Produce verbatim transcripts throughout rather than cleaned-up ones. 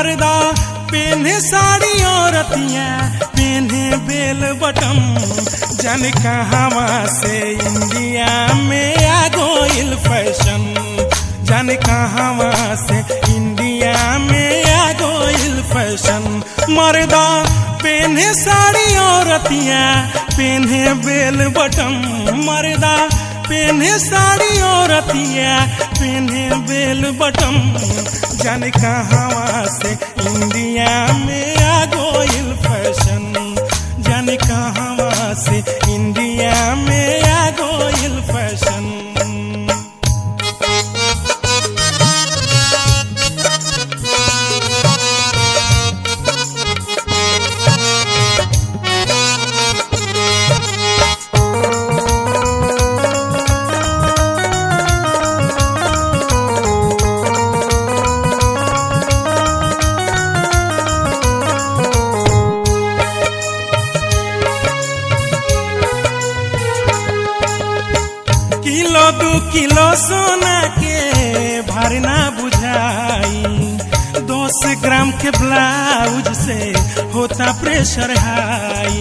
मर्दा पेन्हे साड़ी औरतियां पेन्हे बेल बटम। जाने कहवा से इंडिया में आ गइल फैशन, जाने कहवा से इंडिया में आ गइल फैशन। मर्दा पेन्हे साड़ी औरतियां पेन्हे बेल बटम। मर्दा पेन्हे साड़ी औरतियां पेन्हे बेल बटम। जाने कहवा से इंडिया में आ गइल फैशन, जाने कहवा से इंडिया में आ गइल फैशन। किलो दू किलो सोना के भार ना बुझाई, दस ग्राम के ब्लाउज से होता प्रेशर हाई।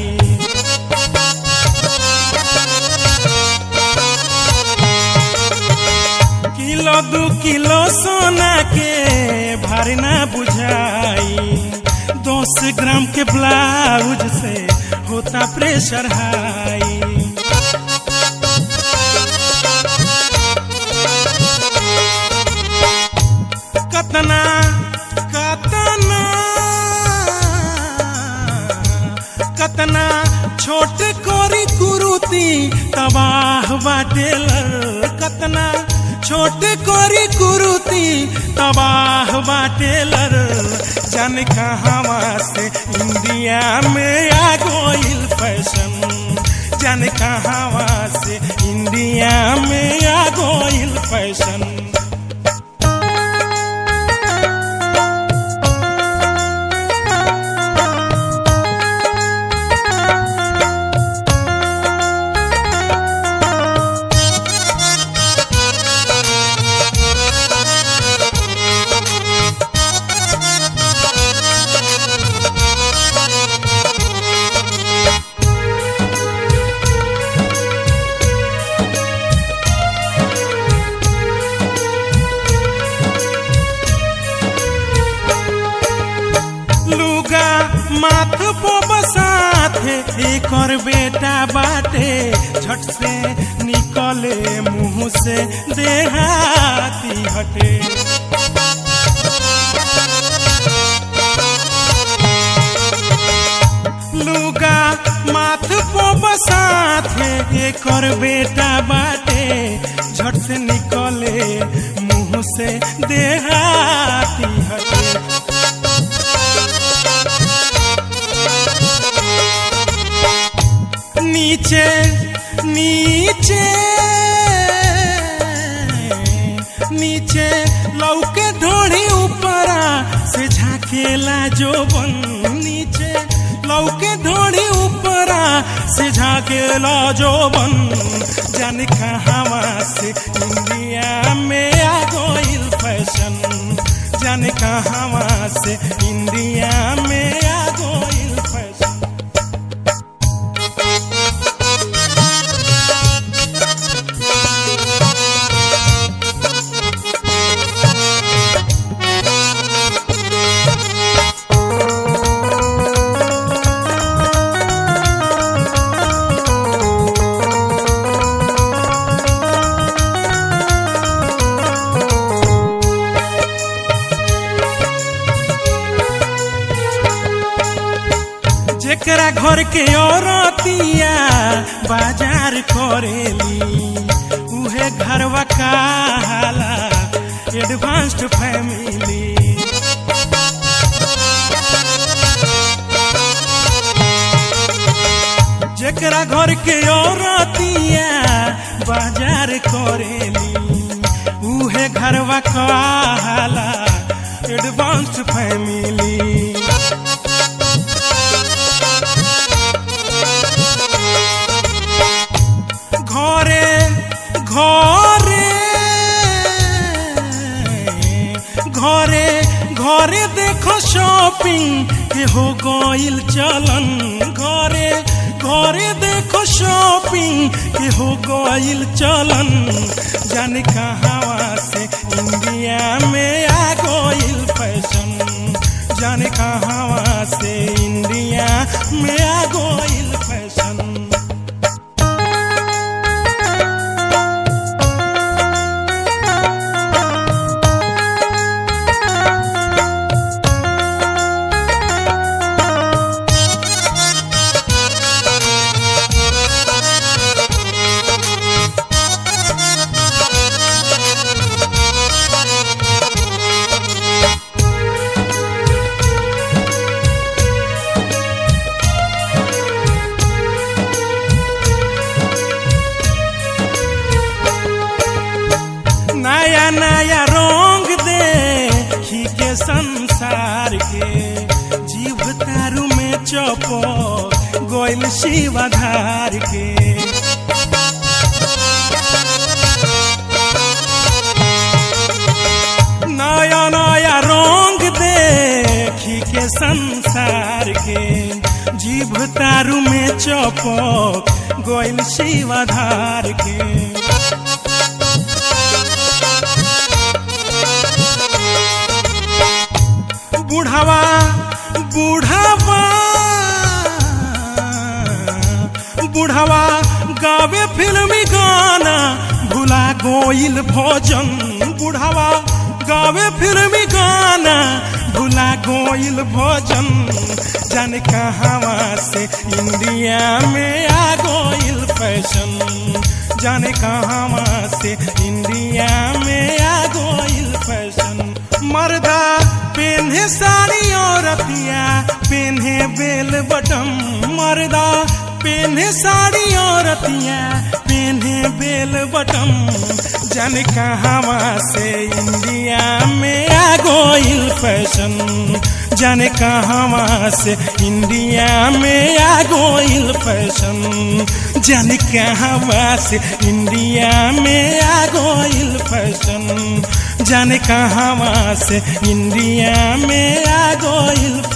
किलो दू किलो सोना के भार ना बुझाई, दस ग्राम के ब्लाउज से होता प्रेशर हाई। कतना कतना कतना छोट कोरी कुरुती तबाह बाटेलर, कतना छोट कोरी कुरुती तबाह बाटेलर। जाने कहवा से इंडिया में आ गइल फैशन, जाने कहवा से इंडिया में आ गइल फैशन। माथ पो बसाथे एकर बेटा बाटे, झट से निकले मुंह से देहाती हटे। लुगा माथ पो बसाथे एकर बेटा बाटे, झट से निकले मुंह से देहाती हटे। नीचे नीचे नीचे लौके ढोड़ी ऊपरा से झाकेला जोबन, नीचे लौके ढोड़ी ऊपरा से झाकेला जोबन। जाने कहवा से इंडिया में आ गइल फैशन, जाने कहवा से इंडिया में आ गइल फैशन। जेकरा घर के औरतिया बाजार करेली, उहे घरवा कहाला एडवांस्ड फैमिली। जेकरा घर के औरतिया बाजार करेली, उहे घरवा कहाला एडवांस्ड फैमिली। घरे घरे घरे घरे देखो शॉपिंग के हो गइल चलन, घरे घरे देखो शॉपिंग के हो गइल चलन, जाने कहां से इंडिया में आ गइल फैशन, जाने कहां से इंडिया में आ गइल फैशन। नया नया रंग देखी के संसार के, जीव तारू में चपो गोइल शिवाधार के। नया नया रंग देखी के संसार के, जीव तारू में चपो गोइल शिवाधार के। बुढ़ावा बुढ़ावा बुढ़ावा गावे फिल्मी गाना भुला गोइल भोजन, बुढ़ावा गावे फिल्मी गाना भुला गोइल भोजन, जाने कहां से इंडिया में आ गोइल फैशन, जाने कहां से इंडिया में आ गोइल फैशन। मर्दा पेन्हे साड़ी औरतिया पेन्हे बेल बटम, मर्दा पेन्हे साड़ी औरतिया पेन्हे बेल बटम, जाने कहां से इंडिया में आ गोइल फैशन, जाने कहां से इंडिया में आ गोइल फैशन, जाने कहां से इंडिया में आ गोइल फैशन, जाने कहां से इंडिया में आ गोइल